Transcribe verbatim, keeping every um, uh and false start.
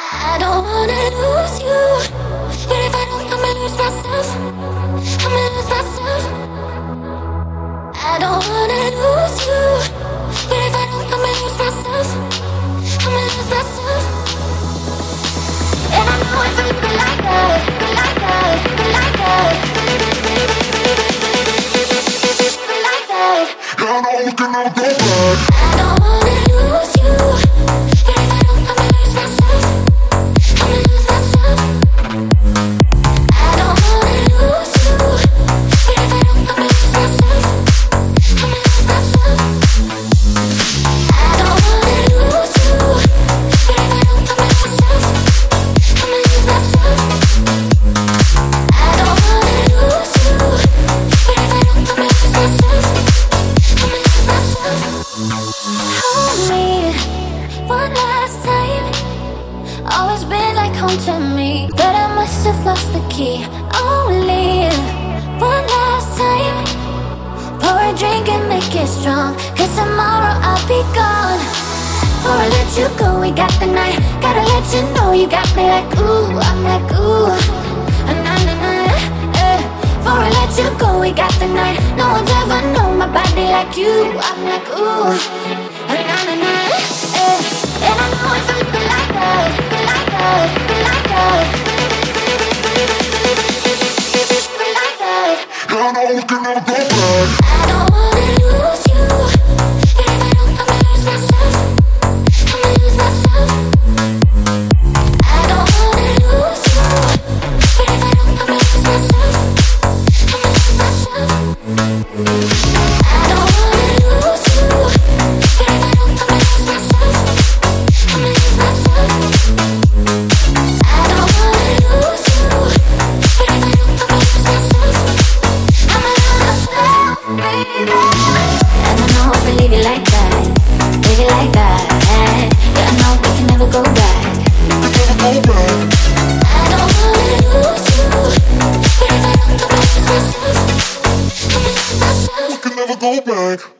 I don't wanna lose you, but if I don't, I'ma lose myself. I'ma lose myself. I don't wanna lose you, but if I don't, I'ma lose myself. I'ma lose myself. And I know if I leave it like that, leave it like that, leave it like that, leave it like that. Yeah, I know we can never go back. I don't wanna lose you, but if I don't, I'ma lose myself. I'ma lose myself. I don't wanna lose you, but if I don't, I'ma lose myself. I'ma lose myself. I don't wanna lose you, but if I don't, I'ma lose myself. I'ma lose myself. I don't wanna lose you, but if I don't, I'ma lose myself. I'ma lose myself. Hold me one last time. Always been like home to me, but I must have lost the key. Only one last time. Pour a drink and make it strong, cause tomorrow I'll be gone. Before I let you go, we got the night. Gotta let you know you got me like ooh, I'm like ooh, na na na, eh. Before I let you go, we got the night. No one's ever known my body like you. I'm like ooh, na na na, eh. And I know if I leave it like that, leave it like that, leave it like that, leave it like that. Yeah, I know we can never go back. I don't wanna lose you, but if I don't, I'ma lose myself. I'ma lose myself. I don't wanna lose you, but if I don't, I'ma lose myself. I'ma lose myself. I don't wanna lose you, but if I don't, I'ma lose myself. I'ma lose myself. I don't wanna lose you, but if I don't, I'ma lose myself. I'ma lose myself, baby. And I know if I leave it like that, leave it like that. Yeah, I know we can never go back. We can never go back. I don't wanna lose you, but if I don't, I'ma lose myself. I'ma lose myself. We can never go back.